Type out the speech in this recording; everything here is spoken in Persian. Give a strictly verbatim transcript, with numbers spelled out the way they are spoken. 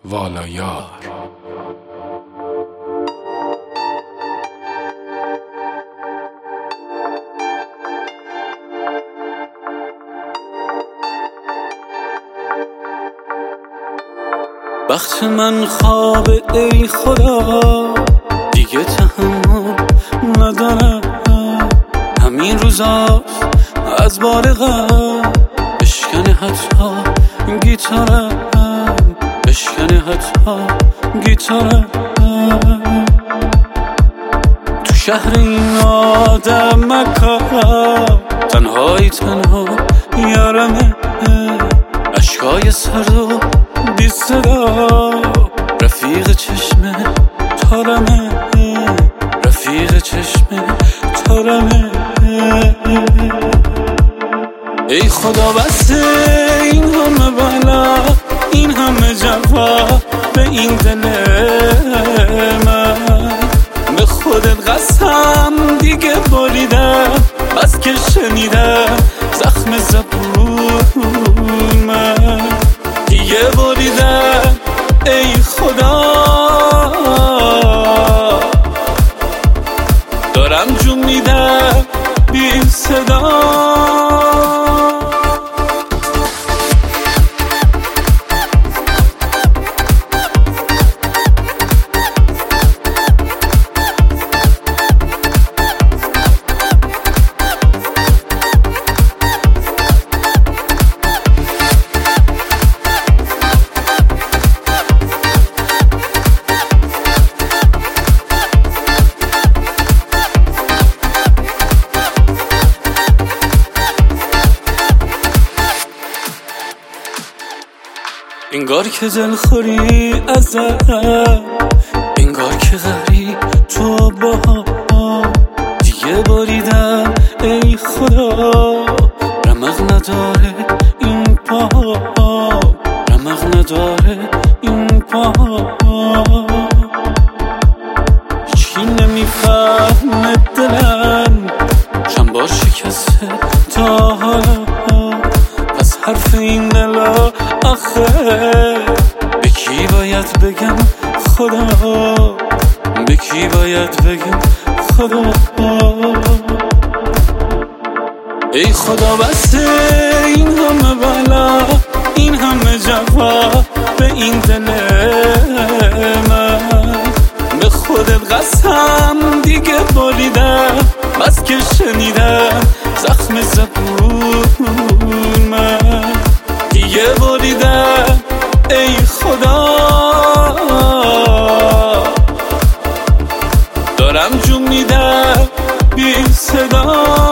والایار. وقت من خواب ای خدا، دیگه تحمل ندارم. همین روزاست از بار غم بشکنه حتی گیتارم، بشکنه حتی گیتارم. تو شهر این آدم مکارم، تنهایی تنها یارمه. اشکای سرد و بی صدا رفیق چشم تارمه، رفیق چشم تارمه. ای خدا بسه این همه بلا، این همه جفا به این دل من. به خودت قسم دیگه بریدم، بس که شنیدم زخم زبون من. دیگه بریدم ای خدا، دارم جون میدم بی صدا. انگار که دلخوری ازم، انگار که غریب تو با دیگه بریدم ای خدا. رمق نداره این پا، رمق نداره این پا. هیچی نمیفهمه دلم، چند بار شکسته تا حالا. پس حرف این دلا آخه به کی باید بگم خدا، به کی باید بگم خدا. ای خدا بسه این همه بلا، این همه جفا به این دل من. به خودت قسم دیگه بریدم، بس که شنیدم زخم زبون من. دیگه بریدم ای خدا، دارم جون میدم بی صدا.